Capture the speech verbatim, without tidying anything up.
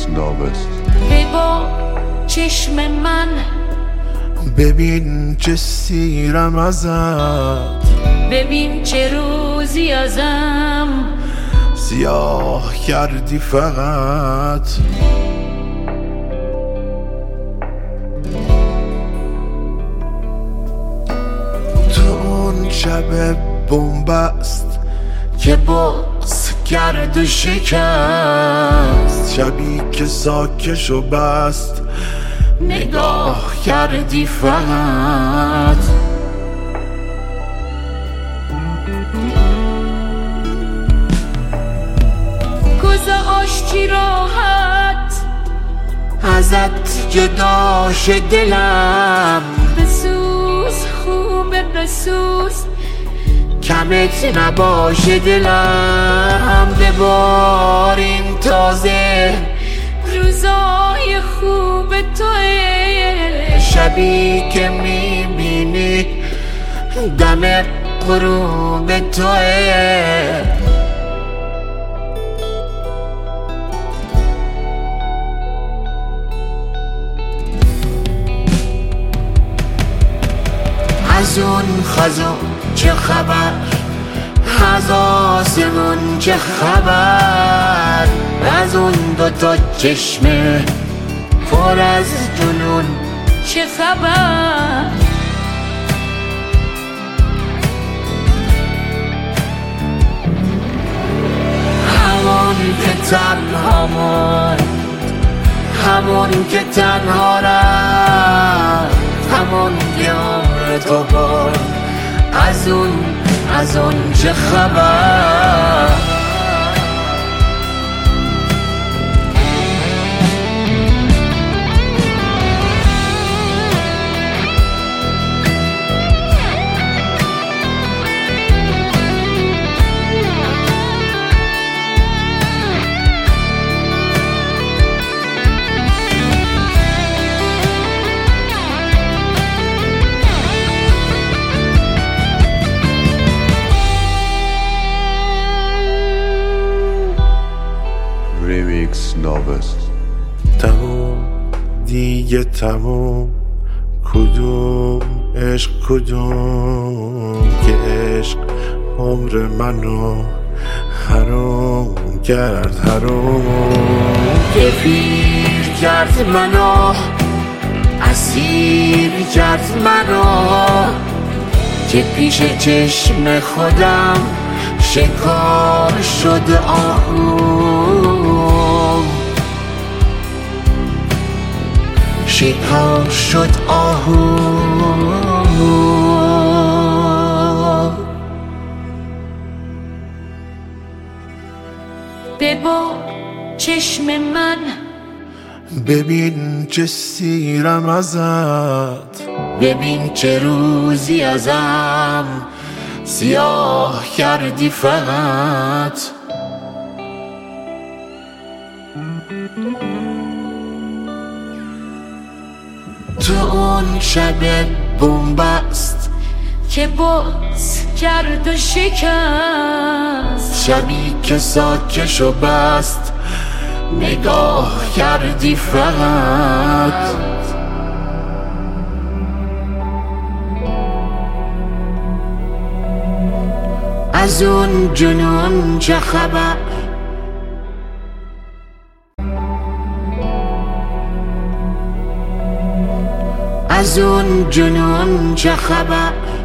ناوست. ببا چشم من، ببین چه سیرم ازت، ببین چه روزی ازم سیاه کردی فقط. تو اون شب بنبست که بغض کرد و شکست، شبی که ساکش و بست نگاه کردی فقط. کوزه آشتی راحت ازت جداش دلم، بسوز خوبه بسوز کمت نباشه دلم. ببار این تازه روزای خوب توه، شبی که میبینی دم غروب توه. از اون خزون چه خبر، از آسمون چه خبر، از اون دوتا چشمه پر از جنون چه خبر. همون که تنها موند، همون که تنها رفت، همون که عمر تو برد، از اون از اون چه خبر. ریمیکس ناوست. تموم دیگه تموم، کدوم عشق کدوم که عشق عمر منو حرام کرد، حرام که پیر کرد منو، اسیر کرد منو، که پیش چشم خودم شکار شد آهو، شکار شد آهو. ببا چشم من، ببین چه سیرم ازت، ببین چه روزی ازم سیاه کردی فقط. تو اون شب بنبست که باز کرد و شکست، شبی که ساکش و بست نگاه کردی فقط. از اون جنون چه خبر، از اون جنون چه خبر.